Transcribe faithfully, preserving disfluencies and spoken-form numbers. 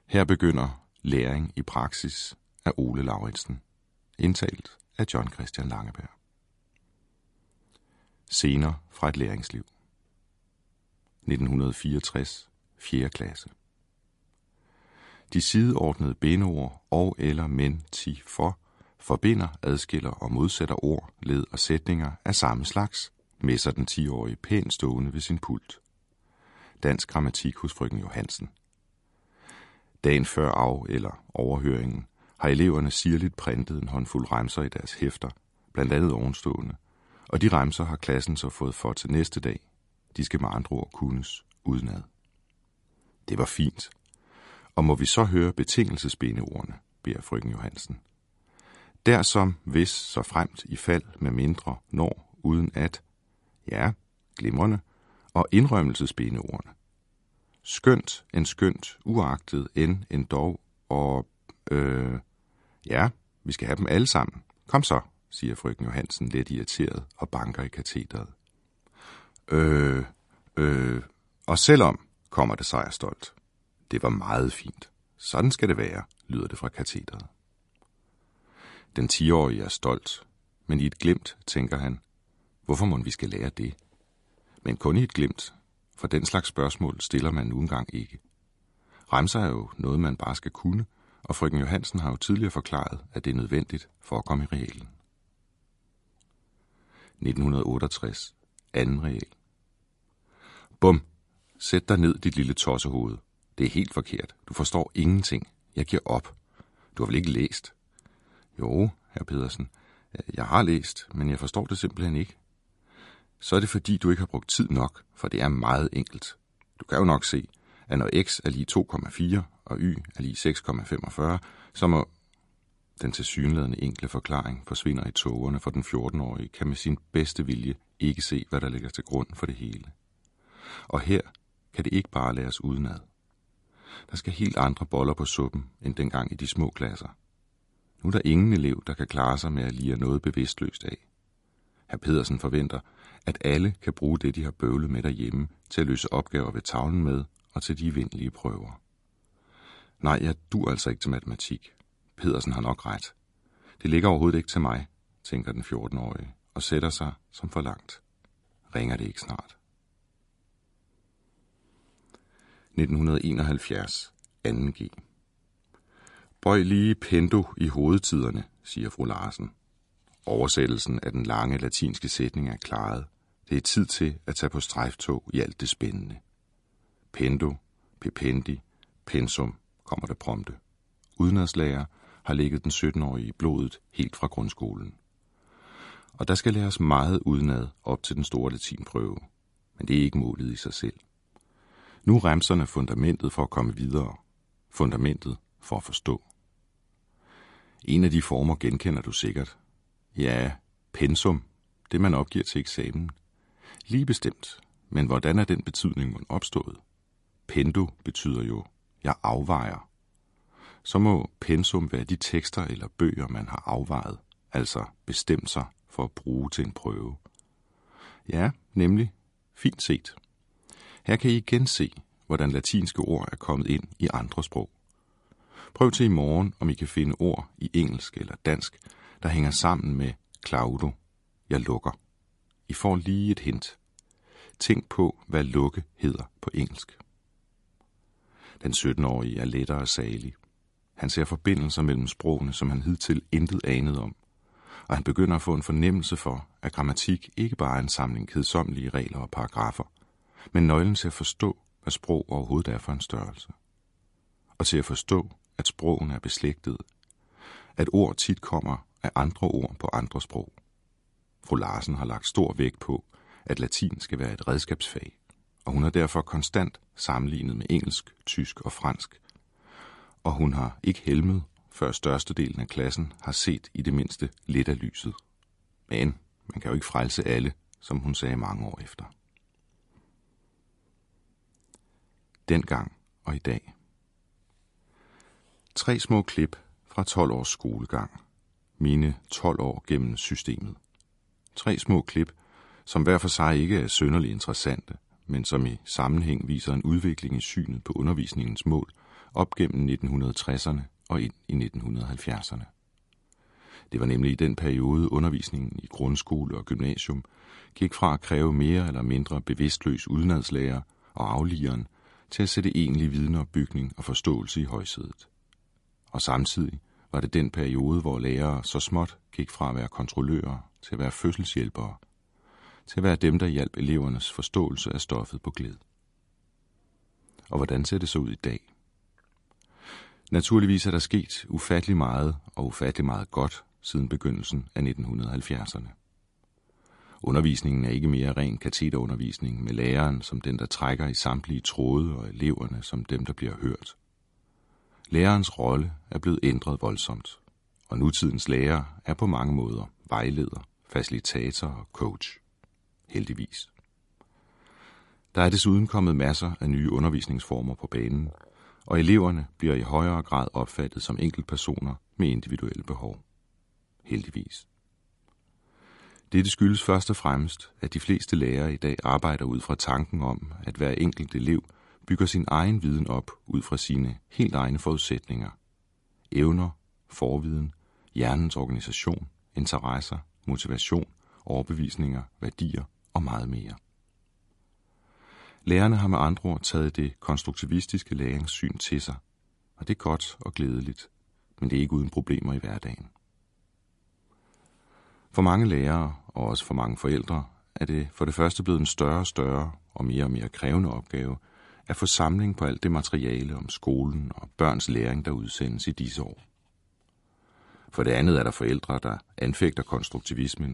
Her begynder læring i praksis af Ole Lauridsen. Indtalt af John Christian Langeberg. Scener fra et læringsliv. nitten fireogtres, fjerde klasse. De sideordnede bindeord og eller men, ti, for forbinder, adskiller og modsætter ord, led og sætninger af samme slags, messer den ti-årige pænt stående ved sin pult. Dansk grammatik hos frøken Johansen. Dagen før af- eller overhøringen har eleverne sirligt printet en håndfuld remser i deres hæfter, blandt andet ovenstående, og de remser har klassen så fået for til næste dag. De skal med andre ord kunnes udenad. Det var fint. Og må vi så høre betingelsesbindeordene, beder frøken Johansen. Der som, hvis, så fremt, i fald, med mindre, når, uden at, ja, glimrende, og indrømmelsesbindeordene. Skønt, en skønt, uagtet, end, en dog, og, øh, ja, vi skal have dem alle sammen. Kom så, siger frøken Johansen let irriteret og banker i katedret. Øh, øh, og selvom, kommer det sejrstolt. Det var meget fint. Sådan skal det være, lyder det fra katedret. Den ti-årige er stolt, men i et glimt tænker han, hvorfor må vi skal lære det? Men kun i et glimt, for den slags spørgsmål stiller man nu engang ikke. Remser er jo noget, man bare skal kunne, og frøken Johansen har jo tidligere forklaret, at det er nødvendigt for at komme i realen. nitten otteogtres, anden real. Bum, sæt dig ned, dit lille tossehoved. Det er helt forkert. Du forstår ingenting. Jeg giver op. Du har vel ikke læst? Jo, herr Pedersen. Jeg har læst, men jeg forstår det simpelthen ikke. Så er det fordi, du ikke har brugt tid nok, for det er meget enkelt. Du kan jo nok se, at når x er lige to komma fire og y er lige seks komma femogfyrre, så må den tilsyneladende enkle forklaring forsvinder i tågerne, for den fjorten-årige kan med sin bedste vilje ikke se, hvad der ligger til grund for det hele. Og her kan det ikke bare læres udenad. Der skal helt andre boller på suppen, end dengang i de små klasser. Nu er der ingen elev, der kan klare sig med at lire noget bevidstløst af. Hr. Pedersen forventer, at alle kan bruge det, de har bøvlet med derhjemme, til at løse opgaver ved tavlen med og til de evindelige prøver. Nej, jeg dur altså ikke til matematik. Pedersen har nok ret. Det ligger overhovedet ikke til mig, tænker den fjorten-årige, og sætter sig som forlangt. Ringer det ikke snart? nitten enoghalvfjerds, anden G. Bøj lige pendo i hovedtiderne, siger fru Larsen. Oversættelsen af den lange latinske sætning er klaret. Det er tid til at tage på strejftog i alt det spændende. Pendo, pependi, pensum, kommer det prompte. Udenadslærer har ligget den sytten-årige i blodet helt fra grundskolen. Og der skal læres meget udenad op til den store latinprøve. Men det er ikke målet i sig selv. Nu er remserne fundamentet for at komme videre. Fundamentet for at forstå. En af de former genkender du sikkert. Ja, pensum, det man opgiver til eksamen. Lige bestemt, men hvordan er den betydning mon opstået? Pendo betyder jo, jeg afvejer. Så må pensum være de tekster eller bøger, man har afvejet, altså bestemt sig for at bruge til en prøve. Ja, nemlig, fint set. Her kan I igen se, hvordan latinske ord er kommet ind i andre sprog. Prøv til i morgen, om I kan finde ord i engelsk eller dansk, der hænger sammen med claudo, jeg lukker. I får lige et hint. Tænk på, hvad lukke hedder på engelsk. Den sytten-årige er lettere salig. Han ser forbindelser mellem sprogene, som han hidtil intet anede om. Og han begynder at få en fornemmelse for, at grammatik ikke bare er en samling kedsommelige regler og paragrafer, men nøglen til at forstå, hvad sprog overhovedet er for en størrelse. Og til at forstå, at sprogene er beslægtede. At ord tit kommer af andre ord på andre sprog. Fru Larsen har lagt stor vægt på, at latin skal være et redskabsfag, og hun har derfor konstant sammenlignet med engelsk, tysk og fransk. Og hun har ikke helmet, før størstedelen af klassen har set i det mindste lidt af lyset. Men man kan jo ikke frelse alle, som hun sagde mange år efter. Dengang og i dag. Tre små klip fra tolv års skolegang. Mine tolv år gennem systemet. Tre små klip, som hver for sig ikke er synderligt interessante, men som i sammenhæng viser en udvikling i synet på undervisningens mål op gennem nitten tresserne og ind i nitten halvfjerdserne. Det var nemlig i den periode, undervisningen i grundskole og gymnasium gik fra at kræve mere eller mindre bevidstløs udenadslære og afligeren til at sætte egentlig vidneopbygning og forståelse i højsædet. Og samtidig var det den periode, hvor lærere så småt gik fra at være kontrollører til at være fødselshjælpere, til at være dem, der hjalp elevernes forståelse af stoffet på gled. Og hvordan ser det så ud i dag? Naturligvis er der sket ufattelig meget og ufattelig meget godt siden begyndelsen af nitten halvfjerdserne. Undervisningen er ikke mere ren katederundervisning med læreren som den, der trækker i samtlige tråde, og eleverne som dem, der bliver hørt. Lærerens rolle er blevet ændret voldsomt, og nutidens lærer er på mange måder vejleder, facilitator og coach. Heldigvis. Der er desuden kommet masser af nye undervisningsformer på banen, og eleverne bliver i højere grad opfattet som enkeltpersoner med individuelle behov. Heldigvis. Dette skyldes først og fremmest, at de fleste lærere i dag arbejder ud fra tanken om, at hver enkelt elev bygger sin egen viden op ud fra sine helt egne forudsætninger, evner, forviden, hjernens organisation, interesser, motivation, overbevisninger, værdier og meget mere. Lærerne har med andre ord taget det konstruktivistiske læringssyn til sig, og det er godt og glædeligt, men det er ikke uden problemer i hverdagen. For mange lærere, og også for mange forældre, er det for det første blevet en større og større og mere og mere krævende opgave at få samling på alt det materiale om skolen og børns læring, der udsendes i disse år. For det andet er der forældre, der anfægter konstruktivismen